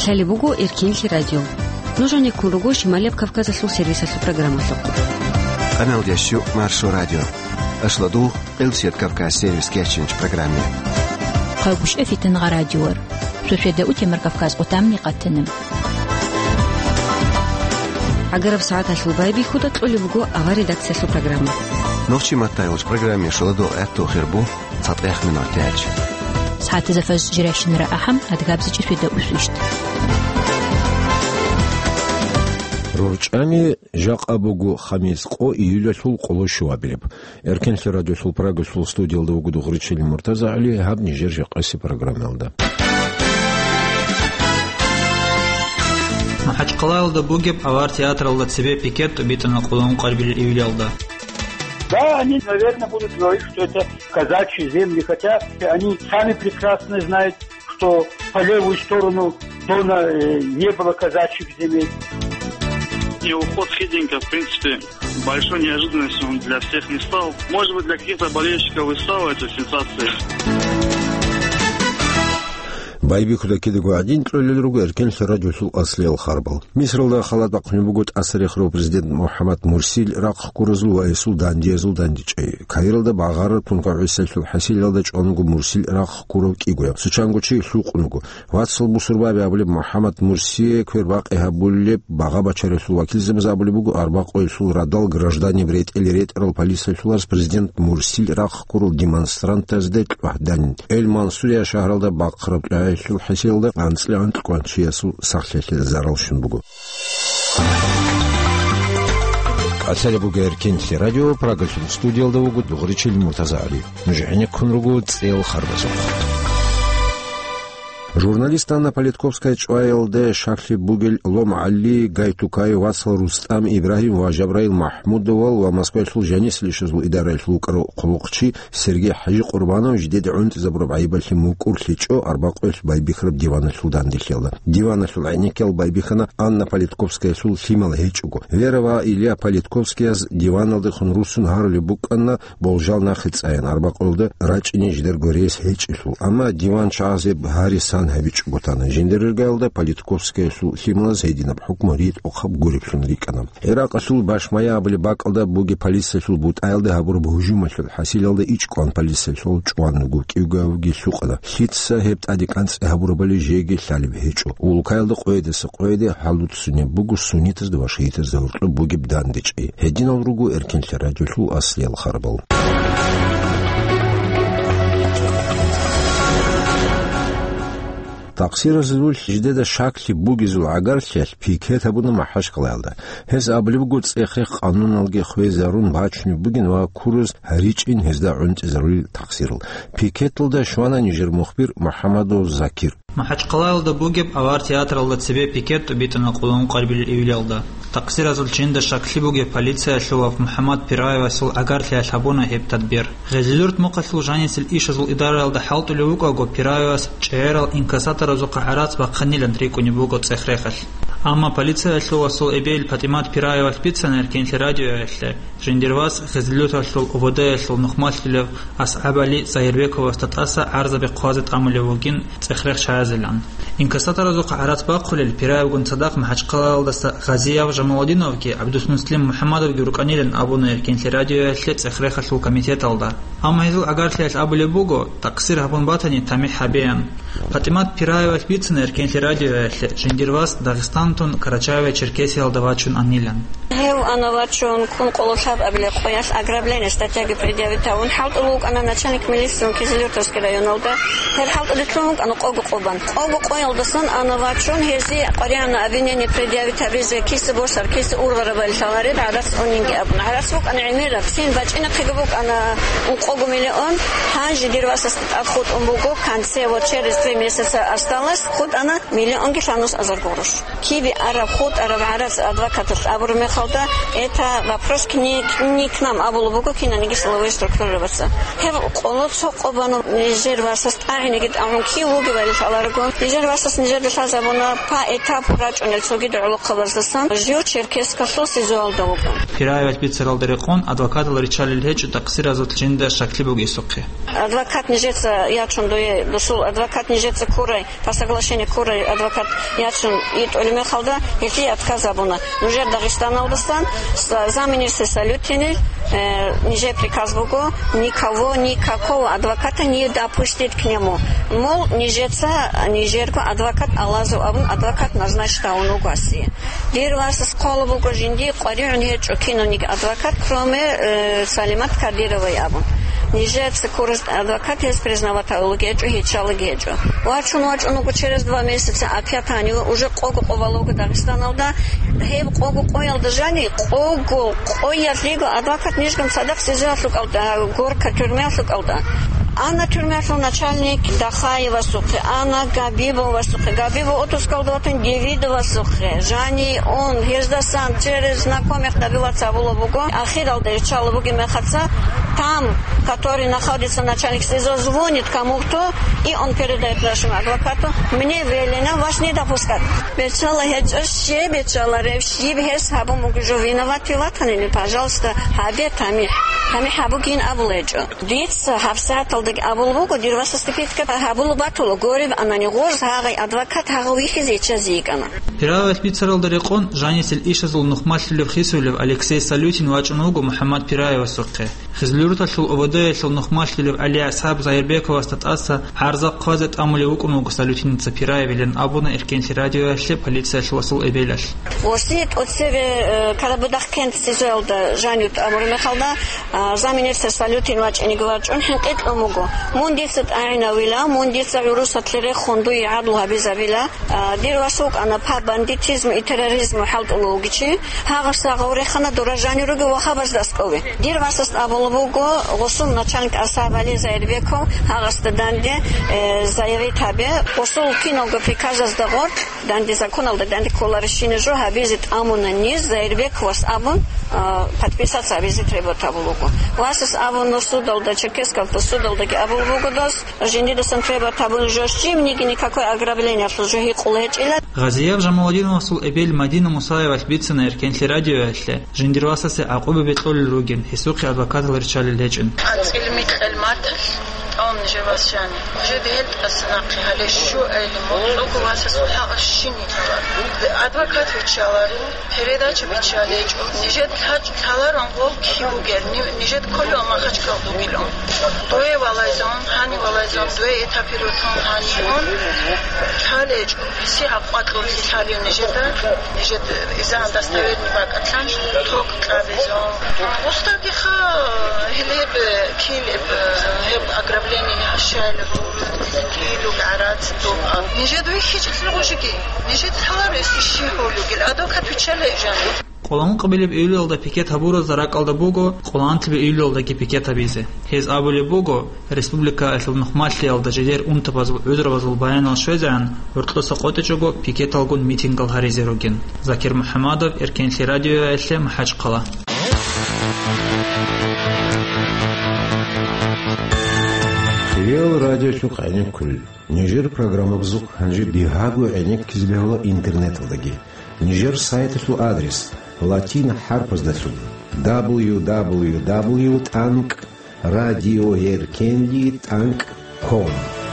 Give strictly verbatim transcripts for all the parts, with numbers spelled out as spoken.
Сали бугу Иркинли радио. Нужен не куругу Шималеп Кавказа су сервиса су программа сокку. Канал Ящу Маршу радио. Ашладу Элсет Кавказ сервис кешинч программе. Хагуш эфитен радиор. Шушеда утемер Кавказ отамни каттенем. Агаров саат ашлубайби худа тулли бугу ава редакция су программа. Нохчи матайлж программе шладу эту хербу цатех минутяч. ساعات زفاز جراشن رأحم أدقابز جرفيدا أسوشت روچانی جاق ابوگو خمیس قو ایولا سول قلوشوا بلب ارکن رادیو سول پراگ سول استودیو دوگو دغریچلی مرتضی علی هب نیجر جقاسی پروگرامالدا محج قلالда бугеб авар театралда себе пикет убитана кулон карбил июлялда. Да, они, наверное, будут говорить, что это казачьи земли, хотя они сами прекрасно знают, что по левую сторону Дона э, не было казачьих земель. И уход Хидинка, в принципе, большой неожиданностью он для всех не стал. Может быть, для каких-то болельщиков и стало это сенсацией. بايبي كده كده قاعدين تقول للرجال كان الراديو سوق أصلي الخربل مصر الله خلاص بقى نبغت أسرع خروج بريزيدنت محمد مرسي راق كورزل ويسول داندي يسول داندي شيء كايرل ده بعغار تنقع عيسى سوق حسيل هذا شأنه مرسي راق كورو كيجوا سوتشانغو شيء سوق نجو واتسل بسرعة بيقول محمد مرسي كير باق إهابولي بعغا بشر سوق وكيل زمزة بقول بقول أربعة قيسول رادال граждане بريت إليريت رال полиция سولارس بريزيدنت مرسي راق كورو ديمونسترانت تزداد وحدان المنصورية شهر ده بقرب شو الحسيل ده عن سلعان تكون شيء سو صحيح الزرالشون بقول أسأل بقول كنسي راديو براغشون استوديو ده وجود بغريشل المتزاري نجحني كن رجود سيل خربزوخ Журналист Анна Политковская ЧОАЛД Шахли Бугель Лом Али Гайтукай Васл Рустам Ибрагим Важабраил Махмудовал в Москве служанис лишизл идарай лукаро Кулукчи Сергей Хаджи Курбанович дед унт заброб айбальхи мукурличо арбакой байбихраб дивана судан дихелда. Дивана сулайникел байбихана Анна Политковская сул химал хечуго. Верова Илья Политковский аз диваналды хон русун харли буканна болжал на хицаен арбаколда рачини ждер горес хечисул. Ама диван чазеб Харис هبيج بوتانا جندر قالدا политковская сул химла зайдина بحكم ريت أخب غوريكشون ريكنا عراق سул باش مايا بلي باقلدا بوغي полиция сул بوت أيلدا هبور بهجوم مشل حسيل يلدا إيش كون полиция сул чуан نقول كيوغا وغي سوقدا هيتسا هبت أديكانس هبور بلي جيجي سالب هيجو والكايلدا قويدس قويدي حالوت سوني بوغو سونيتس دواشيتس دورتلو بوغي بدانديش هدين الرجو إركن لراجو سول أصلي الخربل تقصير زول جديد شكل بوجزول عقارشل بيكت هبونا محش قلالده هز قبل بقول سيخ قانون الجي خوي زارون باشني بوجن وكورز هريج إن هزدا عند زرول تقصير بيكت لده شوانا نيجر مخبر محمد زكير محج قلالده بوجب أوار تياترالده سبي بيكت بيتنا قولون قربل إيولالده تقصير زول جند شكل بوجب полиция شواف محمد بيراي وسول عقارشل حبونا هب تدبير غزلورت مقصل جانيس الإيش زول إدارة الده حالته لوقا جو بيراي وس شعر إنكساتر زو قحرات بقنيل انتريكو نبوغو تسخريخل أما полиция شو وصل إبيل فاتيمات بيراي وسبيتسنر كين راديو يشل جندرواس غزلوت شو وبدا شو نخمال شلو أصحابالي زيربيكو واستطاسا عرض بقوازة عمل وجين تسخريخ شازلان إنكساتر زو قحرات باقول البيراي وجن صداق محج قلال دست غازية وجمالدينوكي عبدوس مسلم محمد وجوركانيلن أبونا كين راديو يشل تسخريخ شو كميتيت الدا أما هذو أجارش أبو لبوغو تقصير هبون باطني تامي حبيان فاتيمات بيراي وسبيتسنر كين راديو يشل جندرواس داغستان تون كراچاوي черкесия алдавачун анилан هو أنا واتشون كون قلوشاب قبل خوياس أقربلين استاتيجي بريديا تاون حاولت أقولك أنا نتشانك ميليسون كيزليوتوس كده ينولده هل حاولت أقولك أنا قوق قوبان قوق قويل دسون أنا واتشون هذي قريانا أبيني بريديا تبريز كيس بوسر كيس أورغر بالشوارع عرس أونينج أبنا عرسوك أنا عميرة فين باج إنك تجيبوك أنا قوق مليون هاج ديرواس أخذ أمبوكو كان سوى تشيرز في ميسس أستانس خد أنا مليون كيشانوس أزرقورش كيبي أرب خد أرب عرس أدوكاتوس أبور مخودا это вопрос к не, не к нам, а было бы к нам, не силовые структурироваться. Хев колосо кобану Нижер васас таринегит амун киу говорит аларгон. Нижер васас Нижер дешазабона по этапу рачунел соги дарлохаварсасан. Жил черкесска созизуал долган. Пираевич бицералдерекон адвокат ларичали лечу таксир азотлинда шаклибуги сукхи. Адвокат Нижеца ячун дуе досул адвокат Нижеца курай по соглашению курай адвокат ячун ит олимехалда если отказабона. Нижер Дагестан алдастан замминистра Салютинель Нижер приказ Богу никого никакого адвоката не допустит к нему. Мол, Нижеца Нижерку адвокат Аллазу абун адвокат назначит он угаси. Дирваса школа Богу жинди қариун хеч киноник адвокат кроме Салимат Кадировой абун. Нижеца курс адвокат есть признавать алгеджу хичалгеджу. Вачун вачун через два месяца опять они уже кого ковалога Дагестаналда хеб кого коял дажани кого коял лигу адвокат нижгам садак сизафлук алда горка тюрьма флук алда. Анна тюрьмяшо начальник Дахаева сухе, Анна Габибова сухе, Габибова отускалдоватен Девидова сухе, Жани он ездасан через знакомых добиваться Авуловуго, Ахирал Дерчаловуги Мехаца, там, который находится начальник СИЗО, звонит кому-то, и он передает нашему адвокату, мне велено вас не допускать. Бечала хеджоще, бечала ревши, бхес хабу мугжу виноват вилатанили, пожалуйста, хабе тами, тами хабу гин авуледжо. Диц хавсатал Абулбуго дирваса степитка Абулбатуло гориб анани горз хагай адвокат хагавихи зечазигана. Пираевич бицералдерекон Жанисел Ишазул Нухмашлев Хисулев Алексей Салютин вачунуго Мухаммад Пираева сукхе. Хизлюрташул Оводеяшул Нухмашлев Али Асхаб Зайрбекова статаса Арзак Квазет Амулевукунуго Салютиница Пираевилен Абуна Иркенси радио Ашли полиция Швасул Эбеляш. Осит от себе когда будах кент сизелда Жанют Амуремехалда замминистра Салютин вач они говорят он хинкет омуго. Мундицет айна вила, мундица юрусатлере хунду и адлуха бизавила. Дирвасук ана па бандитизм и терроризм халтологичи. Хагаса гаврехана дуражанируги вахабаш даскови. Дирвасас аболбуго госум начальник Асабали Зайрбеков хагasta данде заявит табе. Госул кинолга приказас дагор данде законалда данде коларишинежо хабизит амуна низ Зайрбековас абун подписаться абизит реботабулуго. Васас абун носудалда черкескалта судалдаги абулбугодас жиндидасан треба табун жошчим ники никакое ограбление служи кулечила. Газиев Жамаладинов сул Эбель Мадина Мусаева битсена Иркенси радио Ашли. Жиндирвасасе Акубе Бетлол Ругин. Хисуки адвокат Ларчали Лечин. Ацилми Эльмат он живашани. Уже дед аснаки халешу эльмо. Луку васас уха ашини. Адвокат вичалар. Передача вичалеч. Нижет хач халарон гол киугер. Нижет коло махач калдугилон. Дуе валайзон, хани валайзон, дуе этапирутон хани он. Халеч. Си апатло хали нижета. Нижет изан достоверный бакатлан. Ток клавизон. Устаги ха хилеб килеб хеб аграб لأني هالشال كيلو قعرات طوبة نجد ويخيج تلغوشكي نجد حوار استشيحو لوكي الأدوكات ويتشال إيجاني Қолан қабилеп үйлі олда пикет хабура зарак алда буго, қолан тибе үйлі олда ки пикет абизе. Хез абуле буго, республика әсіл нұхмашли алда жедер унта базыл өдір базыл баян ал шөзән, үртлоса қоты чого пикет алгун митинг ал харизероген. Закир Мухаммадов, Иркенси радио әшле Махач қала. Реал радио шук айнек күл. Нижер программа бзук ханжи бихагу айнек кизбегла интернет алдаги. Нижер сайты шу адрес латина харпас дасу дабл ю дабл ю дабл ю точка танк радиоеркенли точка ком.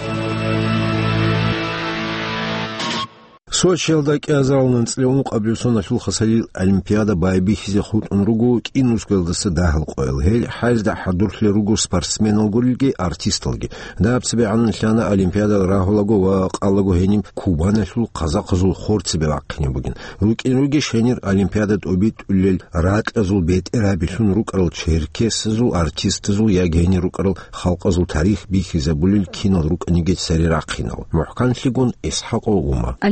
Сочи алдаки азалнын цлеуну қаблюсон ашул хасалил олимпиада байбихизе худ унругу кинускалдысы дахыл қойл. Хел хайзда хадурхли ругу спортсмен алгулги артист алги. Да абсабе анын шлана олимпиада рахулагу ва қаллагу хеним кубан ашул қазақ азул хорцебе ваққине бугин. Рук инруги шенер олимпиадат обид улел рак азул бет ирабишун рук арал черкес азул артист азул я гени рук арал халк азул тарих бихизе булил кино рук анигет сари рақинал. Мухкан шлигун исхақу ума. Олимпиада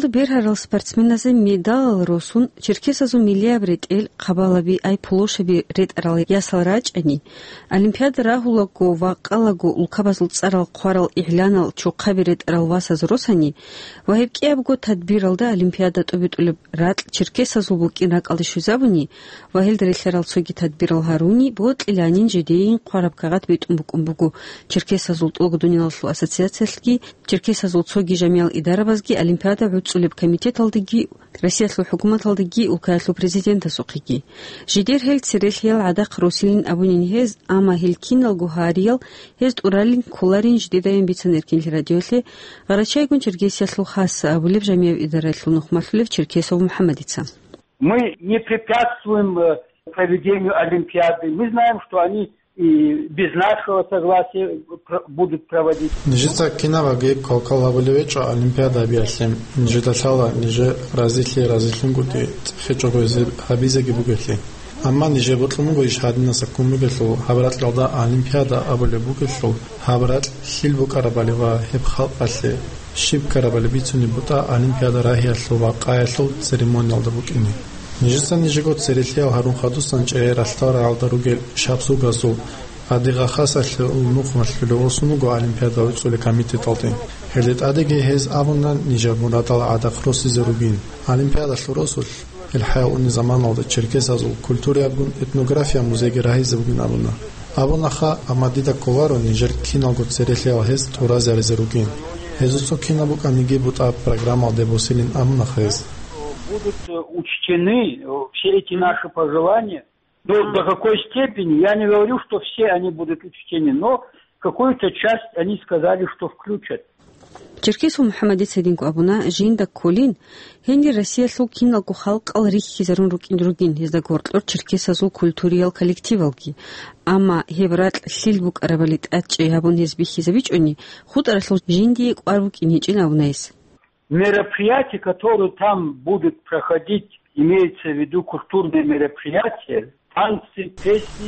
Алды берхарал спортсменазе медал росун Черкесазу миллиабрит эл қабалаби ай пулошаби ред арал ясалрач ани. Олимпиада рахулаго вақалаго улкабазул царал қуарал иғлянал чуқаби ред арал васаз росани. Вахибки абго тадбиралда Олимпиада тобит улиб рад Черкесазу букин ракалды шузабуни. Вахил дарилхарал цоги тадбирал харуни. Бот илянин жедеин қуарабкагат бит умбук умбугу. Черкесазул толгдунилалсу ассоциациялги. Черкесазул цоги жамиал идарабазги Олимпиада عُدْسُلِبْ كَمِتَيْ تَلْدِجِي رئيسة الحكومة تلدجي وكالة بريزيدنت سوقيجي جدير هيل سيريل عدق روسيلين أبونين هز أما هيلكين الجوهاريل هز أورالين كولارين جديدين بيتسنركين الراديولي غرشة يكون تركيا سلو خاصة أبولي بجميع إدارة النخمة في Черкесов محمد إتسام. Мы не препятствуем проведению Олимпиады. Мы знаем, что они и без нашего согласия будут проводить. Нижица кинава гейб калкала болевеча Олимпиада объясним. Нижита сала ниже различли различным гуты хечогозе хабизеги бугесли. Амма ниже ботлумуго ишхадина сакумугеслу хабрат лалда Олимпиада аболе бугеслу хабрат хилбу карабалева хепхал пасе шиб карабале бицуни бута Олимпиада рахияслу вақаяслу церемониалда букини. Нижица нижегот церелия харун хадусан чае растара алдаругел шапсу газу адига хасасле улнухмасле осунуго Олимпиада уцуле комитет алты. Хелет адиге хез абунан нижабуратал адахроси зеругин. Олимпиада шлуросул الحياة والنظام على Черкесазу культура абун этнография музея раизе бугин абуна. Абунаха амадида коваро нижер киналго церелия хез туразе резеругин. Хезуцо кинабука ниге бута программа дебосилин амнахез. Будут учтены все эти наши пожелания. Но до какой степени, я не говорю, что все они будут учтены, но какую-то часть они сказали, что включат. Черкесов Мухаммад Садинку абуна жинда колин хенди Россия сул киналку халк ал рихи зарун рукин другин изда гортлор Черкесазул культуриал коллективалги. Ама хеврат силбук арабалит атче абун хизбихи завичони худ араслу жинди арбук иничин абунайс. Мероприятия, которые там будут проходить, имеется в виду культурные мероприятия, танцы, песни,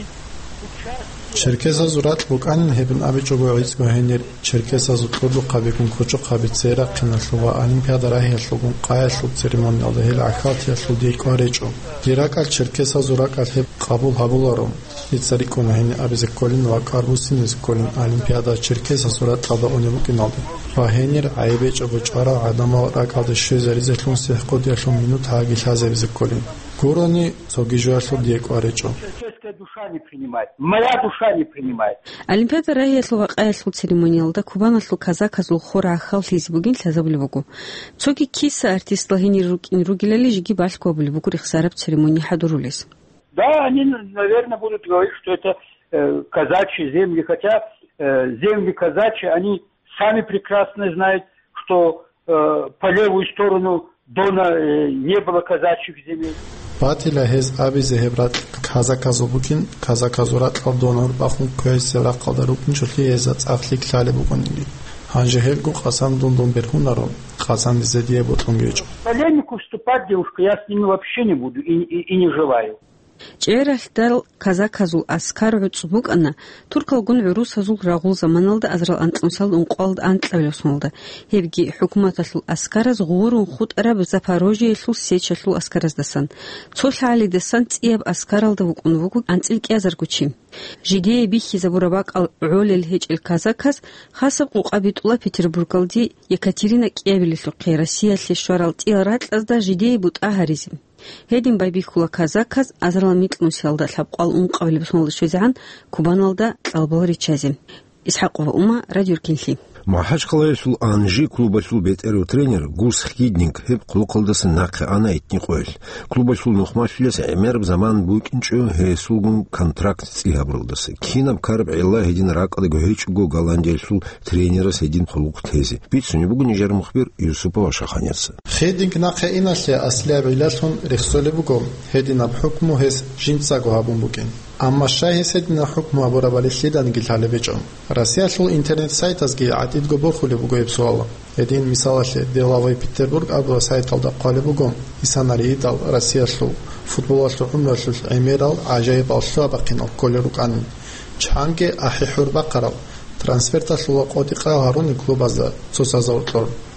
Черкесазу рат буканин хебин абичого изго хенер Черкесазу тоду қабикун кучу қабицера қинашлуга Олимпиада рахияшлугун қаяшлуг церемониалда хел ахатияшлу дейкаречо. Диракал Черкесазу ракал хеб қабул хабуларом. Ицарикуна хени абизе колин ва карбусинез колин Олимпиада Черкесазу рат қада онебукиналды. Ва хенер айбечо бучара адама ракалды шезеризешлун сехқодияшлун минут хагилхазе бизе колин. Курони согижуашлу дейкаречо. Душа не принимает. Моя душа не принимает. Олимпиада рахияслу вақаяслу церемониалда кубанаслу казаказул хора ахал хизбугин лазабулевугу. Цоги киса артистла хени ругилали жиги башку абулевугу рихсараб церемонии хадурулес. Да, они, наверное, будут говорить, что это э, казачьи земли, хотя э, земли казачьи, они сами прекрасно знают, что э, по левую сторону Дона э, не было казачьих земель. Патила хез абизе хебрат казаказубукин казаказурат алдонор бахун көйсера қалдарукин чухли езат ахлик лале буконили. Ханжехел гу хасан дундун берхунаро хасан дизедие бутунгеч. Полемику вступать, девушка, я с ними вообще не буду и, и, и не желаю. Ჭერახდალ казаказულ ასკარვე წუბუკანა თურქალგუნ ვირუსაზულ რაღულ ზამანალდა აზრალ ანტონსალ უნყვალ ანტლევლოსმალდა ჰევგი ჰუკუმათასულ ასკარაზ ღურუნ ხუტრაბ ზაფაროჟი სულ სეჩასულ ასკარაზდასან ცოლალი დესან წიებ ასკარალდა უკუნვუკუ ანწილკიაზარგუჩი ჟიდიები ხიზაბურაბაკ ულელ ჰეჭილ казаказ ხასაბ ყუყაბიტულა პეტერბურგალდი ეკატერина კიევილისლუ ყერასიალში შორალ ტილრატლაზდა ჟიდიები ბუტაჰარიზი Хедин байбихула казаказ азрала митлунсиалда лабқал унқавли бисмалда швезан кубаналда албал ричази. Исхақова ума радиоркинли. Махач қалайсул анжи клубасул бетеро тренер гус хиднинг хеп құлқылдасы нақы ана етні қойыл. Клубасул нұқмашылес әмерб заман бұйкінчі хесулгун контракт цихабрылдасы. Кинам карб илла хедин рақады гөхечуго голландиясул тренера седин құлуқ тези. Битсуни бүгін ежер мұхбир Юсупова шаханясы. Хединг нақы инасли аслия биласын рехсоле бұгом. Хедин аб хукму хес жинцаго хабун бұген. Амма шайхи седина хукму абурабали слидан гилхали вечом. Россия шул интернет сайт азги атид гобор хули буго епсуала. Един мисаласли Делавой Петербург абуа сайт алда қали бугом. Исанари идал Россия шул футбол шул умар шул эмерал ажайб ал шул абақинал коли рук анин. Чанге ахи хур бақарал. Трансферта шул қоти қау харуни клуб азда цус азаутлор.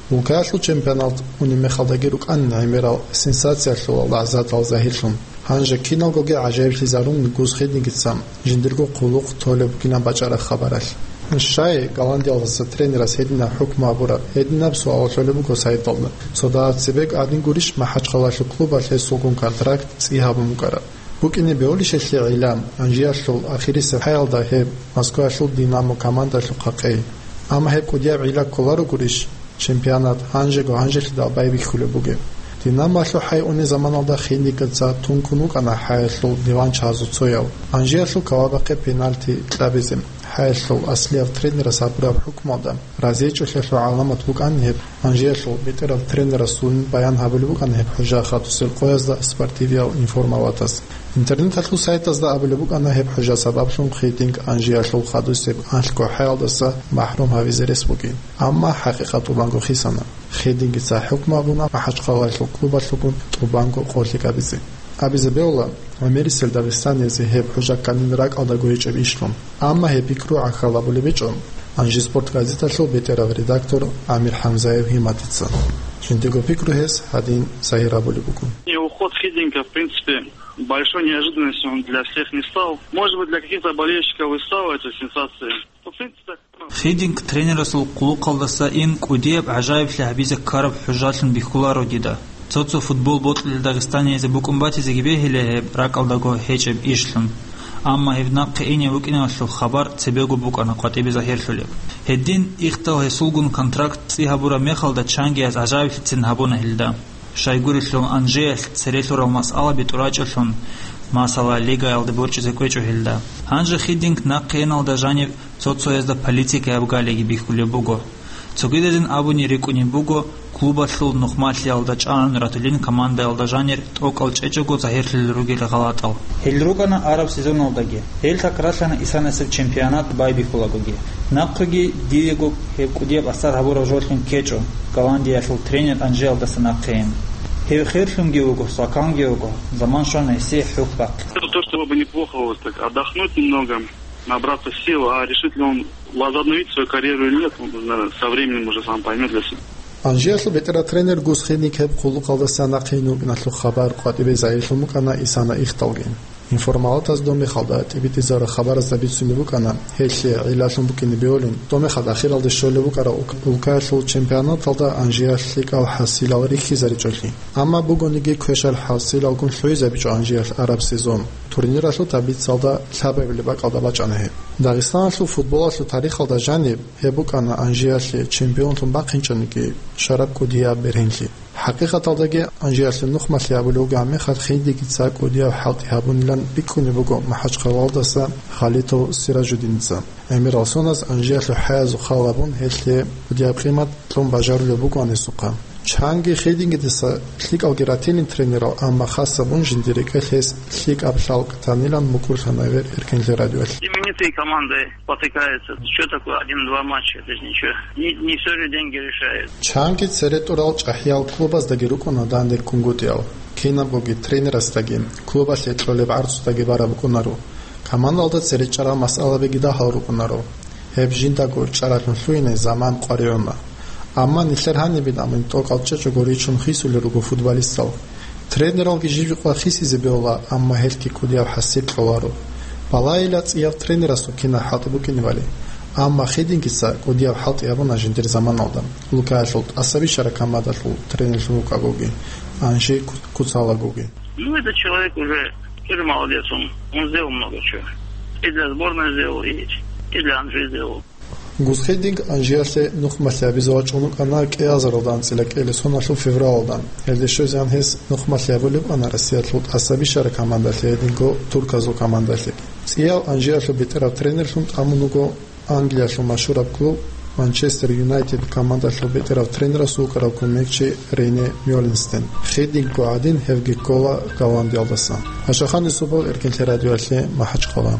Ულկայաշու չեմպիոնատ ունի մեխալդագիր ու կան նայմերալ սենսացիա շլո լազատ ալզահիլշուն հանժը կինալգոգի աջայվ լիզարում նգուզխեդնի գիցամ ժինդիրգո խուլուղ թոլեբ կինան բաճարը խաբարալ Շայ Գալանդիալսը տրեներս հետնա հուկմա բուրա հետնա սուալ շոլեբու կոսայտոլը սոդա ցեբեկ ադին գուրիշ մահաճխալաշու կլուբա հեսոգուն կոնտրակտ ցիհաբում կարա Bugün böyle şeyler ile Anjiyaşul ahirisi hayalda hep Moskvaşul Dinamo komandası kakay. Ama hep kudiyab ile kolları guriş çempiyonat hanjego hanjeli da baybi kulübü. Dinamo şu hay onu zamanında xindi kısa tunkunuk ana hayşul divan çazı soyav. Anjiyaşul kavabaqe penalti tlabizim. hayşul asliyev trenera sabrab hukmada. Raziyçu şu alamat bukan hep Anjiyaşul beter trenera sun bayan habel bukan hep hoca xatusil qoyazda sportiviya informavatas. İnternet atlu saytazda abelebuk ana hep hoca sababşun xeyting Anjiyaşul xadusib anşko hayaldasa mahrum havizeres bugün. Ama haqiqatu bango xisana. Xeyting sa hukma buna mahajqalaşul klubaşukun tubango qolika bizi. Abize beola Amerisel Dağıstan'yezi hep hoca kaninrak aldagoyçev işlum. Ama hep ikru akhalabuli biçum. Anji Sport gazetası beterav redaktor Amir Hamzayev himatitsa. Şimdi gopikru hes hadin sahirabuli bugün. И уход Хидинга, в принципе, большой неожиданностью он для всех не стал. Может быть, для каких-то болельщиков и стала эта сенсация. В принципе, Хидинг тренера сул кулу қалдаса ин кудиеб ажаиб лябизе караб хужатлын бихкуларо дида. Цоцу футбол ботли Дагестане зе букумбати зе гибехиле рак алдаго хечеб ишлын. Amma hevnaqi ine vukina şu xabar cebegu bukana qatibi zahirlule. Heddin ixtal hesulgun kontrakt sihabura mexalda changi az ajavitsin habuna hilda. Shaygurislun Anjel Cereslor mas'ala biturachulun masala liga aldı borçu zekwechu hilda. Hanje Hiding naqinal da jani sotsoyezda politika abgalegi bihkule bugo. Цогидезин абуни рекуни буго клуба шул нухматли алда чанан ратулин команда алда жанер токал чечего захерлил ругел галатал. Хелругана араб сезон алдаги. Хел такрашана исанасев чемпионат байби хулагоги. Нақги диего хекудев асар хабура жорхин кечо. Голландия шул тренер Анжел да санакем. Хев хершум геого сакан геого. Заман шана исе хукбак. Это то, что было бы неплохо вот так отдохнуть немного. Набраться сил, а решит ли он возобновить свою карьеру или нет, он, со временем уже сам поймет для себя. Анжиашлу бетера тренер гусхини кеб хулу қалдасана қину нашлу хабар қатибе заишлу мукана исана ихталген. Информалат аз доме халда тибити зара хабар аз дабит суни букана хелши илашун букини биолин доме халда ахир алды шоле букара улкашлу чемпионат алда Анжиашлик ал хасил ал рихи зари чолли. Amma bugünüge köşel hasil algun şöyze biço Anjiyal Arab sezon. Turnira şu tabit salda sabebli bak alda çanahe. Dağıstan şu futbola şu tarih alda janib hebukana Anjiyal çempionun bakınçanıki şarap kudiya berhenli. حقيقة تلقي أنجيل النخمة لابلوج عمي خد خيدي كتسا كوديا وحاطي هابون لان بيكوني بقو محاج قوالدسا خاليتو سراج دينسا أمير رسوناز أنجيل حاز وخالبون هيتلي كوديا بقيمة تلوم بجارو لبقو عن السوقا چانگی خیدینگ دسا خلیق آگراتیلین ترینرال اما خاصة بون جندیرک هست خلیق ابشال کتانیلان مکور خنایور ارکنجل رادیوش. Именитые команды потыкаются. Что такое один-два матча? Это же ничего. Не, не все же деньги решают. چانگی سرطورال چاهیال клубас داگیرو کنه داندر کنگوتیال. کینا بوگی ترینرستاگی клубас لیترولی بعرضستاگی بارا بکنارو. командалда سرچرا مسئله بگیده هارو کنارو. هب جنداگو چراتون سوینه زمان قاریوما. Amma nişler hani bir damın tokalça çogori için xisulerugo futbolistal. Treneralgi jivi qua xisi beola amma helki kudiyav hasib kolaro. Palayla tsiyav trenerasu kina hatibu kinivali. Amma xidingisa kudiyav hati yabuna jindir zaman aldan. Lukashult asabi шаракамадашул тренер Лукагоги. Анжи Куцалагоги. Ну этот человек уже тоже молодец, он, он сделал много чего. И для сборной сделал, и, и для Анжи сделал. Гусхединг Анжиашле нухмаля бизоачунук ана кеазардан цилак элесонашу февралдан. Элдешозян хес нухмаля болюб ана Россиятлут асаби шара командашлединго турказу командашле. Сиял Анжиашле бетера тренершунт амунуго Англияшлу машураб клуб Манчестер Юнайтед командашлу бетера тренера сукарав кумекчи Рейне Мёлинстен. Хединг гоадин хевги кола Голландиалдаса. Ашахан субал эркенле радиоашле махачқала.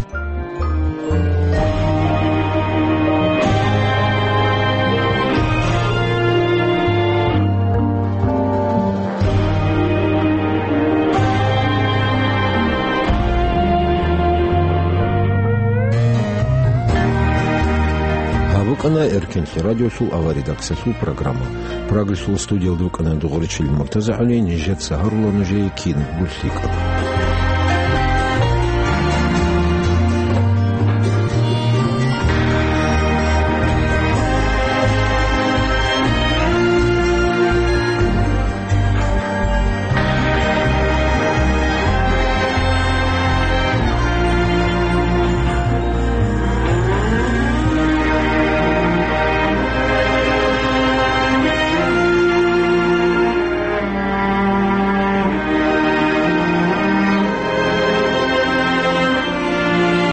Укана Эркенли радиосул ава редакциясул программа. Прогрессул студиялды укана дугоричил Муртаза Али, Нижет Сахарула Нужей Кин Гульсиков.